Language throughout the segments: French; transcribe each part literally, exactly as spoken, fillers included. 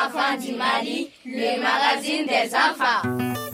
enfants du Mali, le magazine des enfants.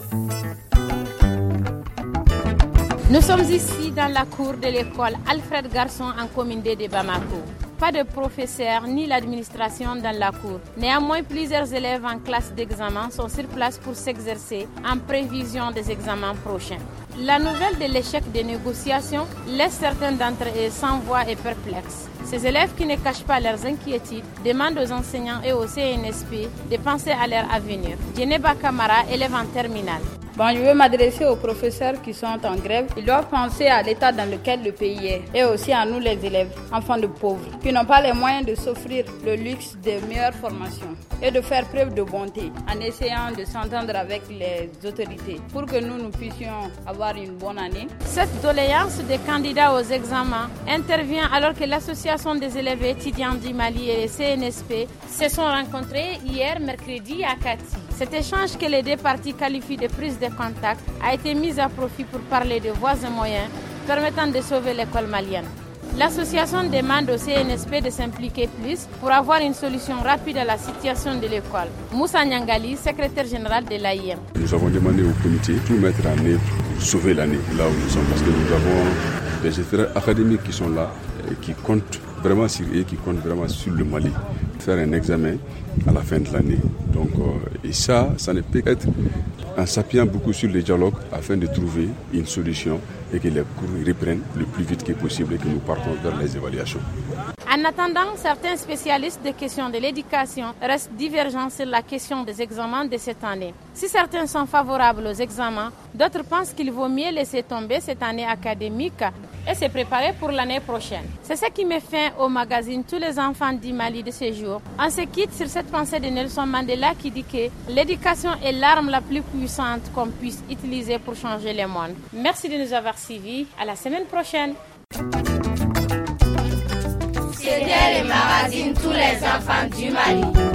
Nous sommes ici dans la cour de l'école Alfred Garçon en commune de Bamako. Pas de professeurs ni l'administration dans la cour. Néanmoins, plusieurs élèves en classe d'examen sont sur place pour s'exercer en prévision des examens prochains. La nouvelle de l'échec des négociations laisse certains d'entre eux sans voix et perplexes. Ces élèves qui ne cachent pas leurs inquiétudes demandent aux enseignants et au C N S P de penser à leur avenir. Djeneba Kamara, élève en terminale. Bon, je veux m'adresser aux professeurs qui sont en grève. Ils doivent penser à l'état dans lequel le pays est et aussi à nous les élèves, enfants de pauvres, qui n'ont pas les moyens de s'offrir le luxe de meilleures formations et de faire preuve de bonté en essayant de s'entendre avec les autorités pour que nous, nous puissions avoir une bonne année. Cette doléance des candidats aux examens intervient alors que l'Association des élèves étudiants du Mali et le C N S P se sont rencontrés hier mercredi à Kati. Cet échange que les deux parties qualifient de prise de contact a été mis à profit pour parler de voies et moyens permettant de sauver l'école malienne. L'association demande au C N S P de s'impliquer plus pour avoir une solution rapide à la situation de l'école. Moussa Nyangali, secrétaire général de l'A I M. Nous avons demandé au comité de tout mettre en œuvre pour sauver l'année là où nous sommes, parce que nous avons des gestionnaires académiques qui sont là et qui comptent vraiment sur eux, qui comptent vraiment sur le Mali. Faire un examen à la fin de l'année. Donc, euh, et ça, ça ne peut être en s'appuyant beaucoup sur le dialogue afin de trouver une solution et que les cours reprennent le plus vite que possible et que nous partons vers les évaluations. En attendant, certains spécialistes des questions de l'éducation restent divergents sur la question des examens de cette année. Si certains sont favorables aux examens, d'autres pensent qu'il vaut mieux laisser tomber cette année académique et se préparer pour l'année prochaine. C'est ce qui met fin au magazine Tous les enfants du Mali de ce jour. On se quitte sur cette pensée de Nelson Mandela qui dit que l'éducation est l'arme la plus puissante qu'on puisse utiliser pour changer le monde. Merci de nous avoir suivis. À la semaine prochaine. C'était le magazine Tous les enfants du Mali.